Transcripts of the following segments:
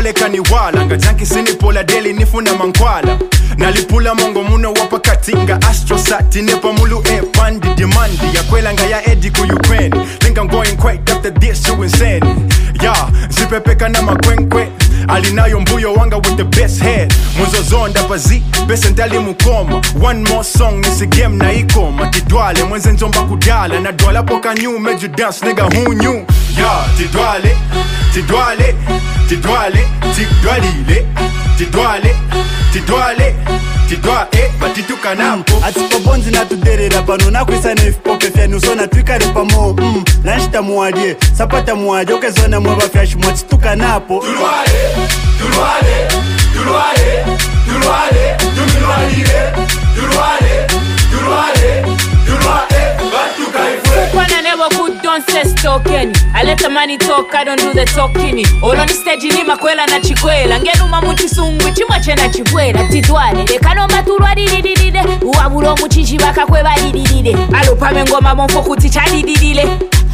pole kaniwala ngajanki sinipola deli nifuna mankwala nalipula mongo muno wapakatinga astrosati nepa mulu pandi demandi ya kwela ngaya edi ku Ukraine think I'm going quite after this to insane yeah zipepeka na makwenkwe alinayo mbuyo wanga with the best head mwenzo zonda pazi best ntali mukoma one more song nisi game na ikoma tidwale mwenze nzomba kudala na dwala poka new made you dance nigga who knew yeah tidwale tidwale tidwale tidwalile tidwale tidwale tidwale batituka nampo atipobonzi na tuderera pano nakwisa na ifope fyanu sona twikare pamo lanshita muadie sapata muadie okezona mwaba fyashi mwatituka napo tulwale tulwale tulwale tulwale tumilwalile tulwale tulwale tulwale batuka ifwe Kwana never could don't say stoken I let the money talk I don't do the talking all on the stage ni makwela na chikwela ngenuma muchisungu chimwache na chibwela tidwale lekanomba tulwadididide uwabulo muchichi bakakweba dididide alopame ngoma monfo kuti chadididile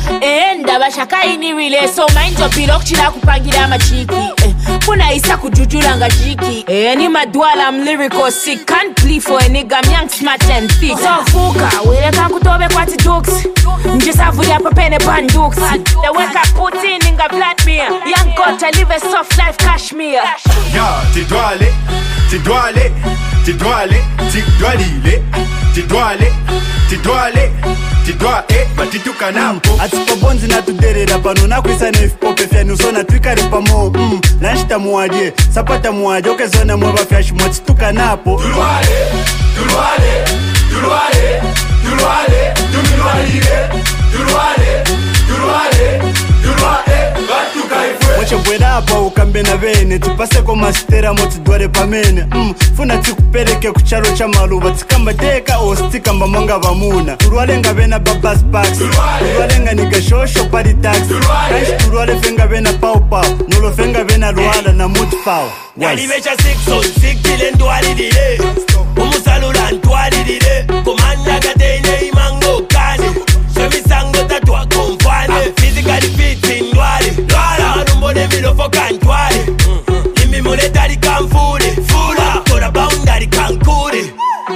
enda bashakaini relay so mind your pilok chila kupangira amachiki kuna isa kujujula nga jiki ni madwala I'm lyrical sick can't plea for a nigga I'm young smart and fit so fuka wele kangu tobe kwa tiduks njisavu ya papene banduks the work I put in nga Vladimir young got to live a soft life Kashmir yeah tidwale tidwale tidwale tidwalile tidwale tidwale tidwale batituka nampo atipobonzi na tuderera pano nakwisa na ifope fyanu sona twikare pamo lanshita muadie sapata muadie okezona mwaba fyashi mwatituka napo tulwale tulwale tulwale tulwale tumilwalile tulwale tulwale tulwale batuka ifwe mwachebwera apa ukambe na bene tipaseko masitera motidware pamene funa tikupereke kucharo cha maluva tikamba teka ostikamba manga vamuna turwale nga bena babas packs turwale nga niga shosho party tax kanshi turwale fenga bena pau pau nolo fenga bena luala na mood power Nalibecha 6 on 6 dile ndwalidile umusalula ndwalidile komanda gateine imango kane swemisango tatwa konfane physically fit ndwali lwala numbone milofo kantwali imi monetary kamfule fula kora boundary kankure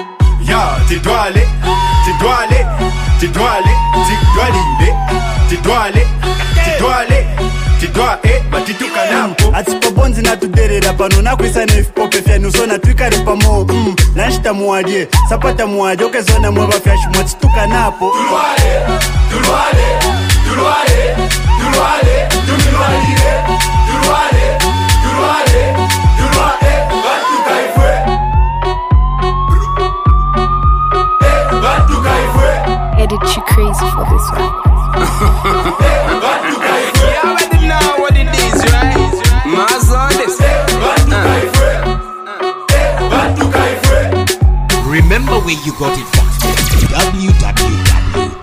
yeah tidwale tidwale tidwale tidwalile tidwale tidwale tidwale batituka nampo atipobonzi na tuderera pano nakwisa na ifope fyanu sona twikare pamo lanshita muadie sapata muadie okezona mwaba fyashi mwatituka napo tulwale tulwale tulwale tulwale tumilwalile tulwale tulwale tulwale batuka ifwe batuka ifwe Edit you crazy for this one. batuka ifwe You already know what it is, right? Mazondes. batuka ifwe batuka ifwe Remember where you got it from. www